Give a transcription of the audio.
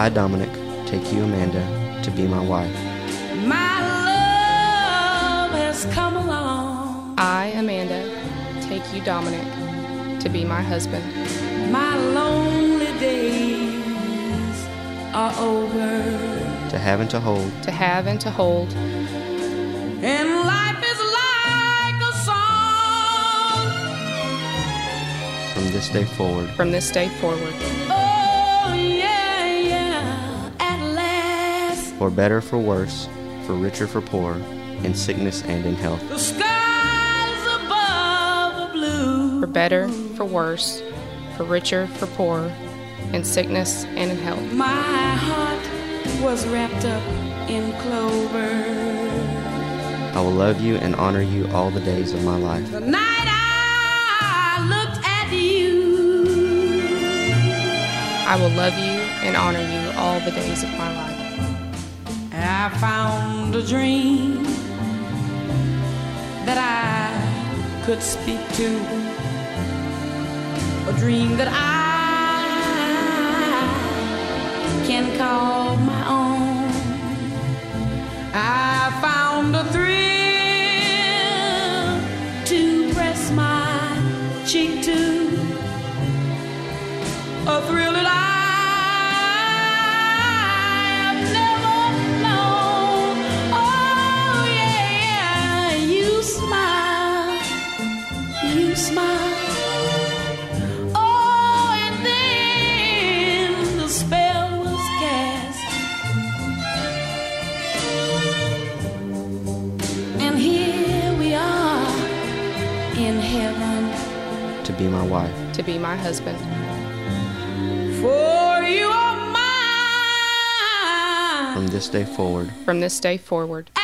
I, Dominic, take you, Amanda, to be my wife. My love has come along. I, Amanda, take you, Dominic, to be my husband. My lonely days are over. To have and to hold. To have and to hold. And life is like a song. From this day forward. From this day forward. Oh, yeah, yeah, at last. For better, for worse, for richer, for poorer, in sickness and in health. The skies above are blue. For better, for worse, for richer, for poorer, in sickness and in health. My heart was wrapped up in clover. I will love you and honor you all the days of my life. The night I looked at you, I will love you and honor you all the days of my life. I found a dream that I could speak to, a dream that I can call my own. I found a thrill to press my cheek to, a thrill that I have never known. Oh yeah, you smile, you smile. Oh, and then the spell was cast, and here we are in heaven. To be my wife. To be my husband. For you are mine. From this day forward. From this day forward.